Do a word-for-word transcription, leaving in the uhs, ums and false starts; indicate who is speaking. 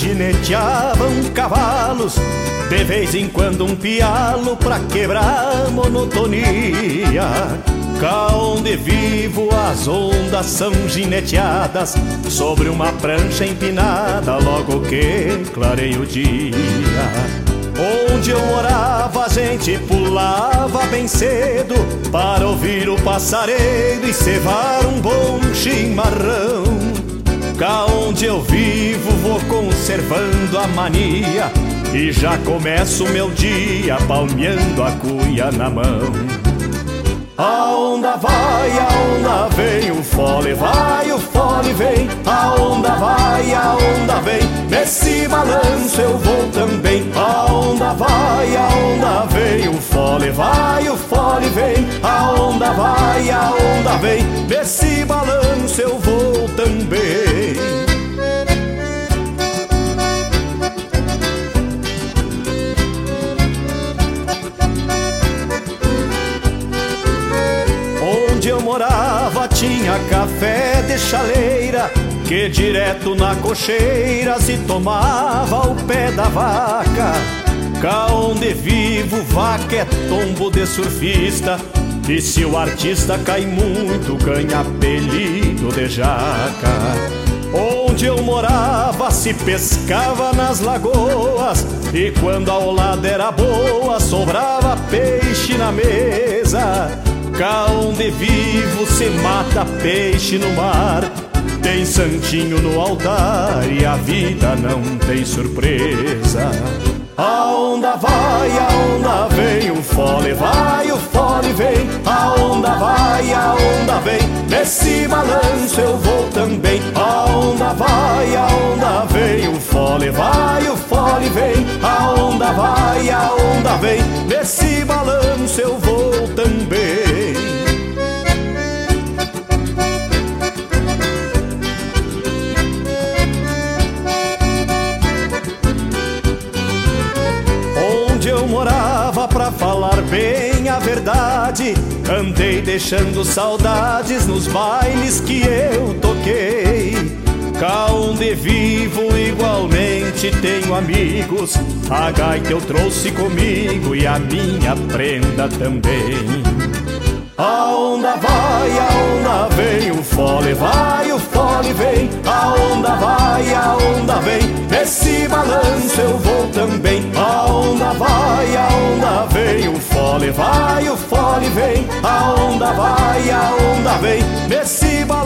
Speaker 1: gineteavam cavalos, de vez em quando um pialo pra quebrar a monotonia. Cá onde vivo as ondas são gineteadas sobre uma prancha empinada logo que clareia o dia. Onde eu morava a gente pulava bem cedo para ouvir o passaredo e cevar um bom chimarrão. Cá onde eu vivo vou conservando a mania e já começo meu dia palmeando a cuia na mão. A onda vai, a onda vem, o fole vai, o fole vem. A onda vai, a onda vem, nesse balanço eu vou também. A onda vai, a onda vem, o fole vai, o fole vem. A onda vai, a onda vem, nesse balanço eu vou também. Onde eu morava tinha café de chaleira, que direto na cocheira se tomava ao pé da vaca. Cá onde vivo vaca é tombo de surfista, e se o artista cai muito ganha apelido de jaca. Onde eu morava se pescava nas lagoas, e quando a olada era boa sobrava peixe na mesa. Cá onde vivo se mata peixe no mar, tem santinho no altar e a vida não tem surpresa. A onda vai, a onda vem, o fole vai, o fole vem. A onda vai, a onda vem, nesse balanço eu vou também. A onda vai, a onda vem, o fole vai, o fole vem. A onda vai, a onda vem, nesse balanço eu vou também. Onde eu morava, pra falar bem a verdade, andei deixando saudades nos bailes que eu toquei. Cá onde vivo igualmente tenho amigos, a gaita eu trouxe comigo e a minha prenda também. A onda vai, a onda vem, o fole vai, o fole vem. A onda vai, a onda vem, nesse balanço eu vou também. A onda vai, a onda vem, o fole vai, o fole vem. A onda vai, a onda vem, nesse balanço